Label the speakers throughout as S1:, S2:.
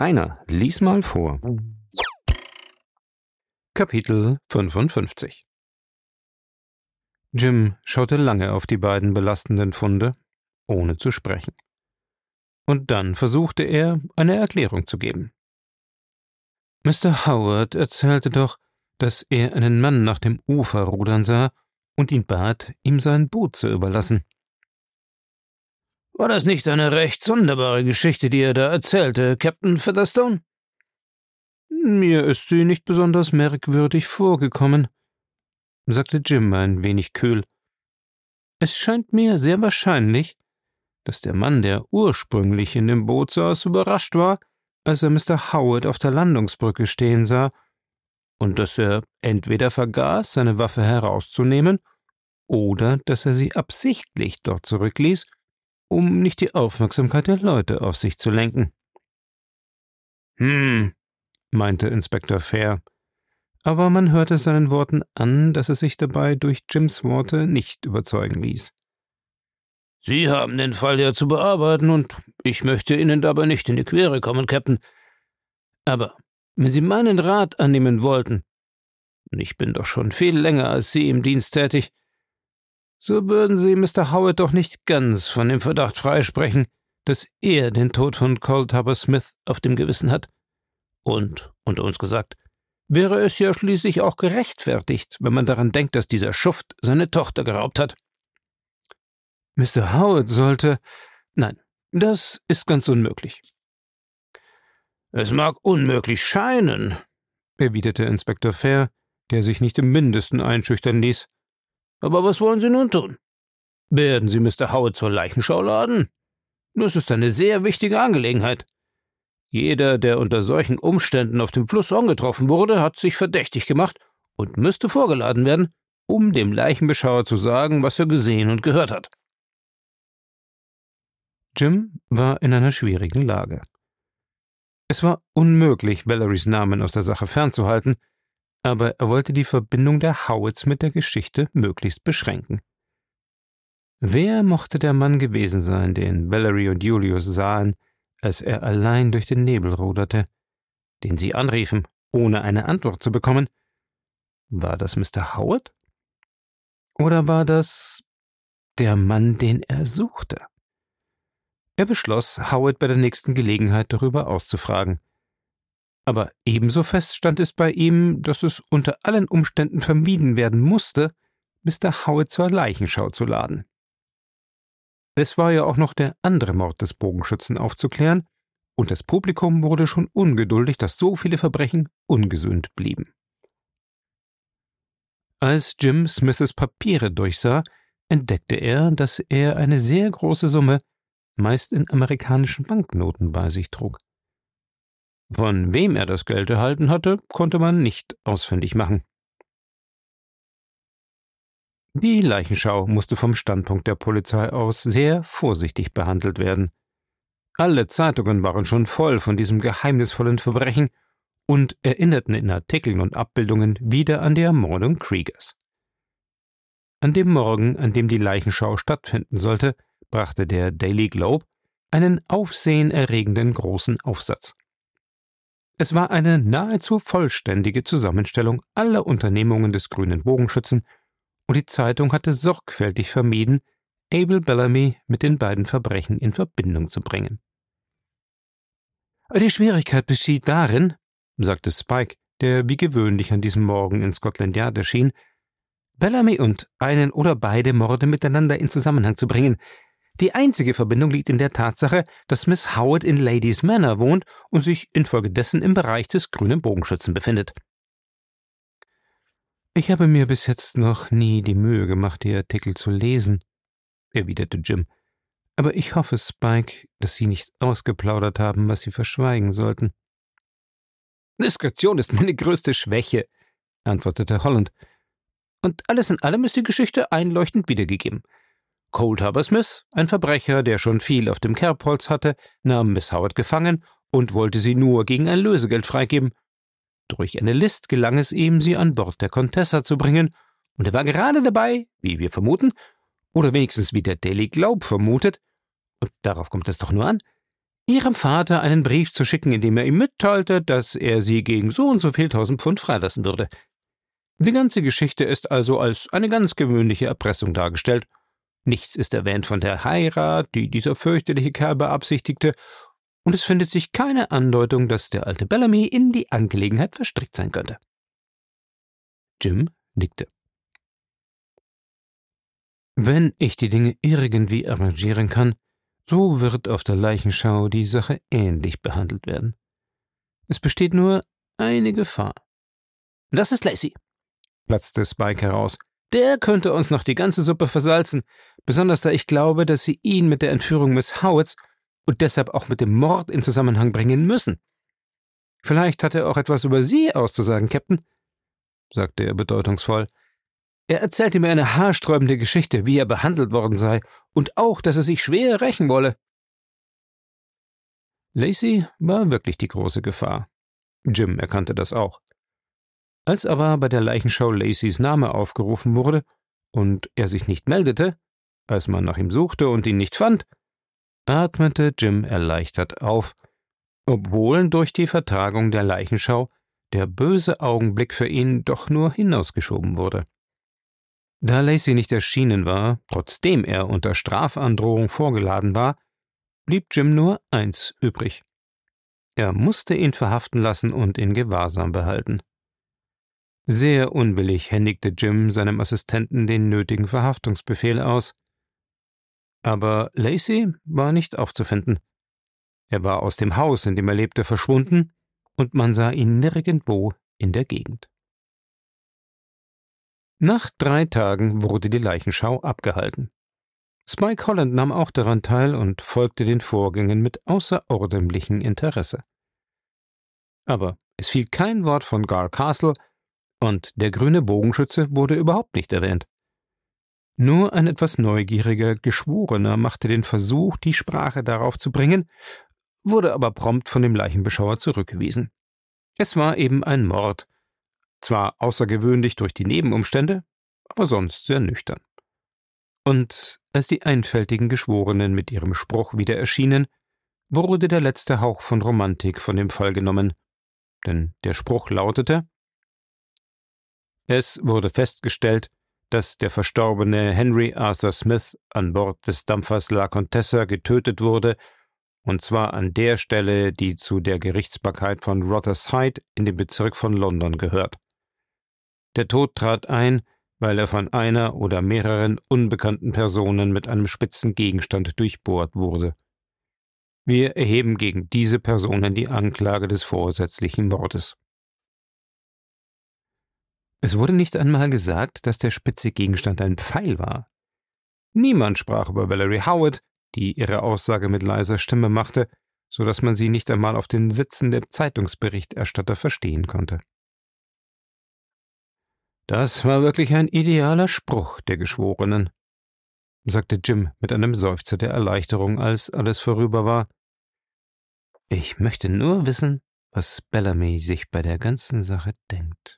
S1: Rainer, lies mal vor. Kapitel 55. Jim schaute lange auf die beiden belastenden Funde, ohne zu sprechen. Und dann versuchte er, eine Erklärung zu geben. Mr. Howard erzählte doch, dass er einen Mann nach dem Ufer rudern sah und ihn bat, ihm sein Boot zu überlassen.
S2: War das nicht eine recht sonderbare Geschichte, die er da erzählte, Captain Featherstone?
S1: Mir ist sie nicht besonders merkwürdig vorgekommen, sagte Jim ein wenig kühl. Es scheint mir sehr wahrscheinlich, dass der Mann, der ursprünglich in dem Boot saß, überrascht war, als er Mr. Howard auf der Landungsbrücke stehen sah, und dass er entweder vergaß, seine Waffe herauszunehmen, oder dass er sie absichtlich dort zurückließ, um nicht die Aufmerksamkeit der Leute auf sich zu lenken. Meinte Inspektor Fair, aber man hörte seinen Worten an, dass es sich dabei durch Jims Worte nicht überzeugen ließ.
S2: Sie haben den Fall ja zu bearbeiten, und ich möchte Ihnen dabei nicht in die Quere kommen, Captain. Aber wenn Sie meinen Rat annehmen wollten, und ich bin doch schon viel länger als Sie im Dienst tätig, so würden Sie Mr. Howard doch nicht ganz von dem Verdacht freisprechen, dass er den Tod von Coldharbour Smith auf dem Gewissen hat. Und, unter uns gesagt, wäre es ja schließlich auch gerechtfertigt, wenn man daran denkt, dass dieser Schuft seine Tochter geraubt hat.
S1: Mr. Howard sollte... Nein, das ist ganz unmöglich.
S2: Es mag unmöglich scheinen,
S1: erwiderte Inspektor Fair, der sich nicht im Mindesten einschüchtern ließ.
S2: Aber was wollen Sie nun tun? Werden Sie Mr. Howard zur Leichenschau laden? Das ist eine sehr wichtige Angelegenheit. Jeder, der unter solchen Umständen auf dem Fluss angetroffen wurde, hat sich verdächtig gemacht und müsste vorgeladen werden, um dem Leichenbeschauer zu sagen, was er gesehen und gehört hat.
S1: Jim war in einer schwierigen Lage. Es war unmöglich, Vallerys Namen aus der Sache fernzuhalten, aber er wollte die Verbindung der Howards mit der Geschichte möglichst beschränken. Wer mochte der Mann gewesen sein, den Valerie und Julius sahen, als er allein durch den Nebel ruderte, den sie anriefen, ohne eine Antwort zu bekommen? War das Mr. Howard? Oder war das der Mann, den er suchte? Er beschloss, Howard bei der nächsten Gelegenheit darüber auszufragen. Aber ebenso fest stand es bei ihm, dass es unter allen Umständen vermieden werden musste, Mr. Howard zur Leichenschau zu laden. Es war ja auch noch der andere Mord des Bogenschützen aufzuklären, und das Publikum wurde schon ungeduldig, dass so viele Verbrechen ungesühnt blieben. Als Jim Smiths Papiere durchsah, entdeckte er, dass er eine sehr große Summe, meist in amerikanischen Banknoten, bei sich trug. Von wem er das Geld erhalten hatte, konnte man nicht ausfindig machen. Die Leichenschau musste vom Standpunkt der Polizei aus sehr vorsichtig behandelt werden. Alle Zeitungen waren schon voll von diesem geheimnisvollen Verbrechen und erinnerten in Artikeln und Abbildungen wieder an die Ermordung Kriegers. An dem Morgen, an dem die Leichenschau stattfinden sollte, brachte der Daily Globe einen aufsehenerregenden großen Aufsatz. Es war eine nahezu vollständige Zusammenstellung aller Unternehmungen des grünen Bogenschützen, und die Zeitung hatte sorgfältig vermieden, Abel Bellamy mit den beiden Verbrechen in Verbindung zu bringen. »Die Schwierigkeit besteht darin«, sagte Spike, der wie gewöhnlich an diesem Morgen in Scotland Yard erschien, »Bellamy und einen oder beide Morde miteinander in Zusammenhang zu bringen. Die einzige Verbindung liegt in der Tatsache, dass Miss Howard in Ladies Manor wohnt und sich infolgedessen im Bereich des grünen Bogenschützen befindet.« »Ich habe mir bis jetzt noch nie die Mühe gemacht, die Artikel zu lesen«, erwiderte Jim. »Aber ich hoffe, Spike, dass Sie nicht ausgeplaudert haben, was Sie verschweigen sollten.« »Diskretion ist meine größte Schwäche«, antwortete Holland. »Und alles in allem ist die Geschichte einleuchtend wiedergegeben. Coldharbour Smith, ein Verbrecher, der schon viel auf dem Kerbholz hatte, nahm Miss Howard gefangen und wollte sie nur gegen ein Lösegeld freigeben. Durch eine List gelang es ihm, sie an Bord der Contessa zu bringen, und er war gerade dabei, wie wir vermuten, oder wenigstens wie der Daily Globe vermutet, und darauf kommt es doch nur an, ihrem Vater einen Brief zu schicken, in dem er ihm mitteilte, dass er sie gegen so und so viel 1000 Pfund freilassen würde. Die ganze Geschichte ist also als eine ganz gewöhnliche Erpressung dargestellt. Nichts ist erwähnt von der Heirat, die dieser fürchterliche Kerl beabsichtigte, und es findet sich keine Andeutung, dass der alte Bellamy in die Angelegenheit verstrickt sein könnte. Jim nickte. Wenn ich die Dinge irgendwie arrangieren kann, so wird auf der Leichenschau die Sache ähnlich behandelt werden. Es besteht nur eine Gefahr. Das ist Lacey, platzte Spike heraus. Der könnte uns noch die ganze Suppe versalzen, besonders da ich glaube, dass sie ihn mit der Entführung Miss Howitts und deshalb auch mit dem Mord in Zusammenhang bringen müssen. Vielleicht hat er auch etwas über Sie auszusagen, Captain, sagte er bedeutungsvoll. Er erzählte mir eine haarsträubende Geschichte, wie er behandelt worden sei, und auch, dass er sich schwer rächen wolle. Lacey war wirklich die große Gefahr. Jim erkannte das auch. Als aber bei der Leichenschau Lacys Name aufgerufen wurde und er sich nicht meldete, als man nach ihm suchte und ihn nicht fand, atmete Jim erleichtert auf, obwohl durch die Vertagung der Leichenschau der böse Augenblick für ihn doch nur hinausgeschoben wurde. Da Lacey nicht erschienen war, trotzdem er unter Strafandrohung vorgeladen war, blieb Jim nur eins übrig. Er musste ihn verhaften lassen und in Gewahrsam behalten. Sehr unwillig händigte Jim seinem Assistenten den nötigen Verhaftungsbefehl aus. Aber Lacey war nicht aufzufinden. Er war aus dem Haus, in dem er lebte, verschwunden, und man sah ihn nirgendwo in der Gegend. Nach 3 Tagen wurde die Leichenschau abgehalten. Spike Holland nahm auch daran teil und folgte den Vorgängen mit außerordentlichem Interesse. Aber es fiel kein Wort von Gar Castle, und der grüne Bogenschütze wurde überhaupt nicht erwähnt. Nur ein etwas neugieriger Geschworener machte den Versuch, die Sprache darauf zu bringen, wurde aber prompt von dem Leichenbeschauer zurückgewiesen. Es war eben ein Mord, zwar außergewöhnlich durch die Nebenumstände, aber sonst sehr nüchtern. Und als die einfältigen Geschworenen mit ihrem Spruch wieder erschienen, wurde der letzte Hauch von Romantik von dem Fall genommen, denn der Spruch lautete: Es wurde festgestellt, dass der verstorbene Henry Arthur Smith an Bord des Dampfers La Contessa getötet wurde, und zwar an der Stelle, die zu der Gerichtsbarkeit von Rotherhithe in dem Bezirk von London gehört. Der Tod trat ein, weil er von einer oder mehreren unbekannten Personen mit einem spitzen Gegenstand durchbohrt wurde. Wir erheben gegen diese Personen die Anklage des vorsätzlichen Mordes. Es wurde nicht einmal gesagt, dass der spitze Gegenstand ein Pfeil war. Niemand sprach über Valerie Howard, die ihre Aussage mit leiser Stimme machte, so dass man sie nicht einmal auf den Sitzen der Zeitungsberichterstatter verstehen konnte. Das war wirklich ein idealer Spruch der Geschworenen, sagte Jim mit einem Seufzer der Erleichterung, als alles vorüber war. Ich möchte nur wissen, was Bellamy sich bei der ganzen Sache denkt.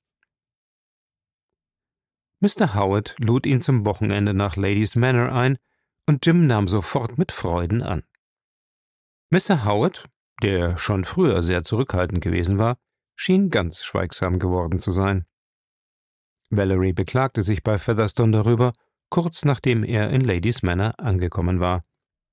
S1: Mr. Howard lud ihn zum Wochenende nach Ladies Manor ein, und Jim nahm sofort mit Freuden an. Mr. Howard, der schon früher sehr zurückhaltend gewesen war, schien ganz schweigsam geworden zu sein. Valerie beklagte sich bei Featherstone darüber, kurz nachdem er in Ladies Manor angekommen war.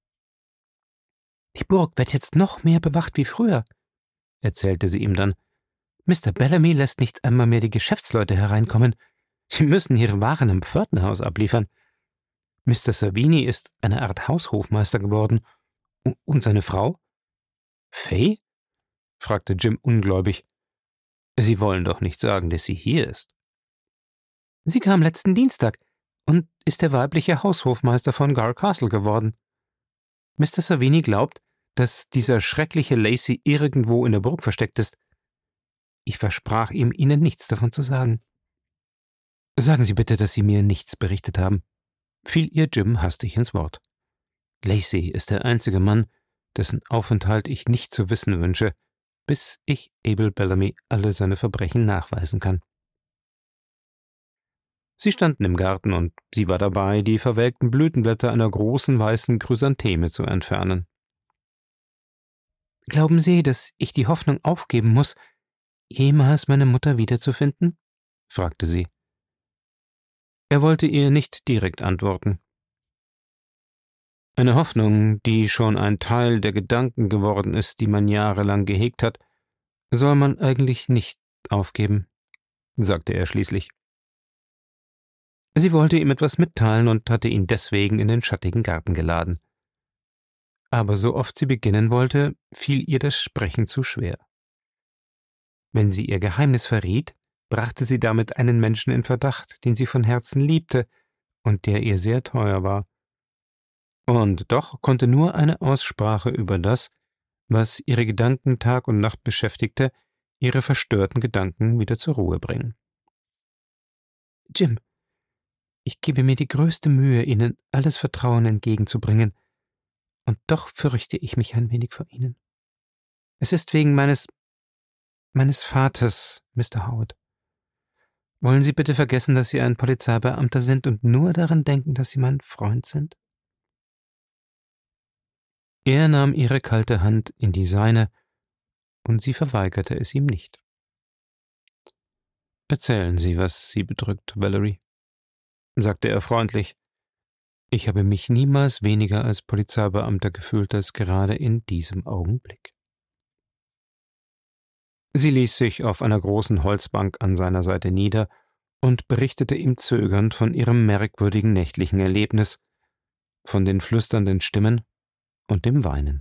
S1: »Die Burg wird jetzt noch mehr bewacht wie früher«, erzählte sie ihm dann. »Mr. Bellamy lässt nicht einmal mehr die Geschäftsleute hereinkommen. Sie müssen ihre Waren im Pförtnerhaus abliefern. Mr. Savini ist eine Art Haushofmeister geworden. Und seine Frau?« »Fay?« fragte Jim ungläubig. »Sie wollen doch nicht sagen, dass sie hier ist.« »Sie kam letzten Dienstag und ist der weibliche Haushofmeister von Gar Castle geworden. Mr. Savini glaubt, dass dieser schreckliche Lacey irgendwo in der Burg versteckt ist. Ich versprach ihm, Ihnen nichts davon zu sagen.« »Sagen Sie bitte, dass Sie mir nichts berichtet haben«, fiel ihr Jim hastig ins Wort. »Lacey ist der einzige Mann, dessen Aufenthalt ich nicht zu wissen wünsche, bis ich Abel Bellamy alle seine Verbrechen nachweisen kann.« Sie standen im Garten, und sie war dabei, die verwelkten Blütenblätter einer großen weißen Chrysantheme zu entfernen. Glauben Sie, dass ich die Hoffnung aufgeben muss, jemals meine Mutter wiederzufinden?« fragte sie. Er wollte ihr nicht direkt antworten. Eine Hoffnung, die schon ein Teil der Gedanken geworden ist, die man jahrelang gehegt hat, soll man eigentlich nicht aufgeben, sagte er schließlich. Sie wollte ihm etwas mitteilen und hatte ihn deswegen in den schattigen Garten geladen. Aber so oft sie beginnen wollte, fiel ihr das Sprechen zu schwer. Wenn sie ihr Geheimnis verriet, brachte sie damit einen Menschen in Verdacht, den sie von Herzen liebte und der ihr sehr teuer war. Und doch konnte nur eine Aussprache über das, was ihre Gedanken Tag und Nacht beschäftigte, ihre verstörten Gedanken wieder zur Ruhe bringen. »Jim, ich gebe mir die größte Mühe, Ihnen alles Vertrauen entgegenzubringen, und doch fürchte ich mich ein wenig vor Ihnen. Es ist wegen meines Vaters, Mr. Howard. Wollen Sie bitte vergessen, dass Sie ein Polizeibeamter sind und nur daran denken, dass Sie mein Freund sind?« Er nahm ihre kalte Hand in die seine, und sie verweigerte es ihm nicht. »Erzählen Sie, was Sie bedrückt, Valerie«, sagte er freundlich. »Ich habe mich niemals weniger als Polizeibeamter gefühlt als gerade in diesem Augenblick.« Sie ließ sich auf einer großen Holzbank an seiner Seite nieder und berichtete ihm zögernd von ihrem merkwürdigen nächtlichen Erlebnis, von den flüsternden Stimmen und dem Weinen.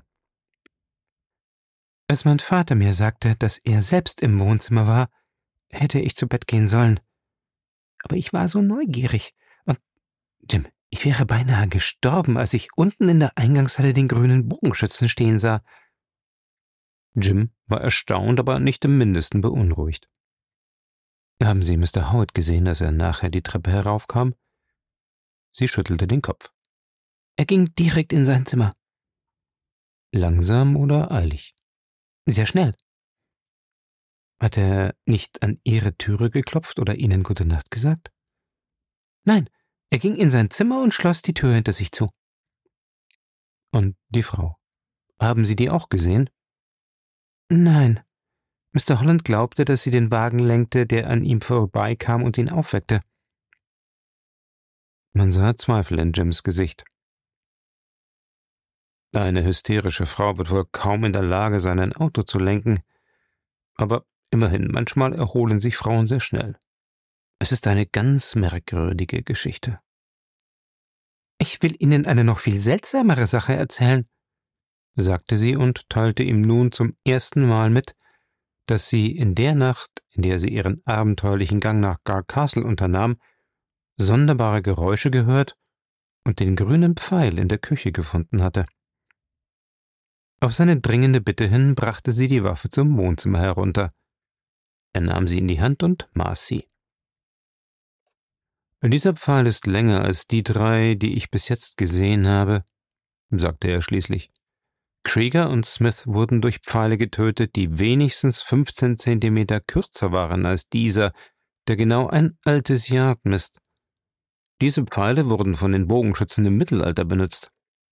S1: »Als mein Vater mir sagte, dass er selbst im Wohnzimmer war, hätte ich zu Bett gehen sollen. Aber ich war so neugierig, und, Jim, ich wäre beinahe gestorben, als ich unten in der Eingangshalle den grünen Bogenschützen stehen sah.« Jim war erstaunt, aber nicht im Mindesten beunruhigt. »Haben Sie Mr. Howard gesehen, als er nachher die Treppe heraufkam?« Sie schüttelte den Kopf. »Er ging direkt in sein Zimmer.« »Langsam oder eilig?« »Sehr schnell.« »Hat er nicht an Ihre Türe geklopft oder Ihnen Gute Nacht gesagt?« »Nein, er ging in sein Zimmer und schloss die Tür hinter sich zu.« »Und die Frau? Haben Sie die auch gesehen?« »Nein. Mr. Holland glaubte, dass sie den Wagen lenkte, der an ihm vorbeikam und ihn aufweckte.« Man sah Zweifel in Jims Gesicht. Eine hysterische Frau wird wohl kaum in der Lage sein, ein Auto zu lenken, aber immerhin, manchmal erholen sich Frauen sehr schnell. Es ist eine ganz merkwürdige Geschichte. »Ich will Ihnen eine noch viel seltsamere Sache erzählen«, sagte sie und teilte ihm nun zum ersten Mal mit, dass sie in der Nacht, in der sie ihren abenteuerlichen Gang nach Gar Castle unternahm, sonderbare Geräusche gehört und den grünen Pfeil in der Küche gefunden hatte. Auf seine dringende Bitte hin brachte sie die Waffe zum Wohnzimmer herunter. Er nahm sie in die Hand und maß sie. »Dieser Pfeil ist länger als die 3, die ich bis jetzt gesehen habe«, sagte er schließlich. »Krieger und Smith wurden durch Pfeile getötet, die wenigstens 15 Zentimeter kürzer waren als dieser, der genau ein altes Yard misst. Diese Pfeile wurden von den Bogenschützen im Mittelalter benutzt.«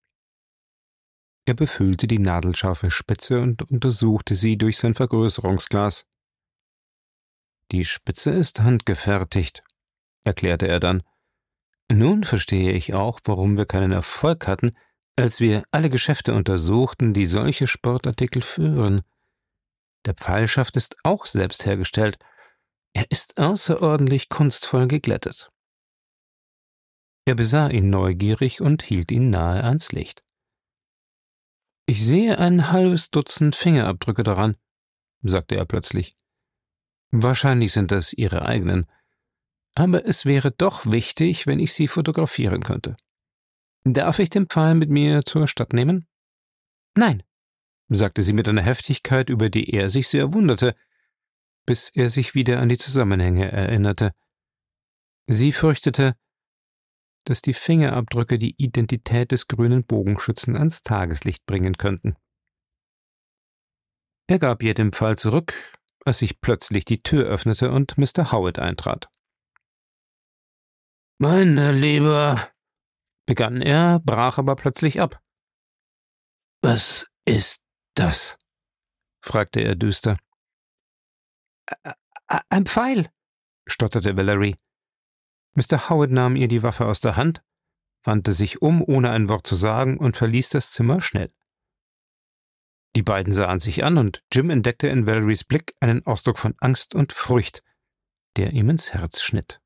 S1: Er befühlte die nadelscharfe Spitze und untersuchte sie durch sein Vergrößerungsglas. »Die Spitze ist handgefertigt«, erklärte er dann. »Nun verstehe ich auch, warum wir keinen Erfolg hatten, als wir alle Geschäfte untersuchten, die solche Sportartikel führen. Der Pfeilschaft ist auch selbst hergestellt. Er ist außerordentlich kunstvoll geglättet.« Er besah ihn neugierig und hielt ihn nahe ans Licht. »Ich sehe ein halbes Dutzend Fingerabdrücke daran«, sagte er plötzlich. »Wahrscheinlich sind das Ihre eigenen. Aber es wäre doch wichtig, wenn ich sie fotografieren könnte. Darf ich den Pfeil mit mir zur Stadt nehmen?« »Nein«, sagte sie mit einer Heftigkeit, über die er sich sehr wunderte, bis er sich wieder an die Zusammenhänge erinnerte. Sie fürchtete, dass die Fingerabdrücke die Identität des grünen Bogenschützen ans Tageslicht bringen könnten. Er gab ihr den Pfeil zurück, als sich plötzlich die Tür öffnete und Mr. Howard eintrat. »Meine Lieber«, begann er, brach aber plötzlich ab. »Was ist das?« fragte er düster.
S2: Ein Pfeil,
S1: stotterte Valerie. Mr. Howard nahm ihr die Waffe aus der Hand, wandte sich um, ohne ein Wort zu sagen, und verließ das Zimmer schnell. Die beiden sahen sich an, und Jim entdeckte in Valeries Blick einen Ausdruck von Angst und Furcht, der ihm ins Herz schnitt.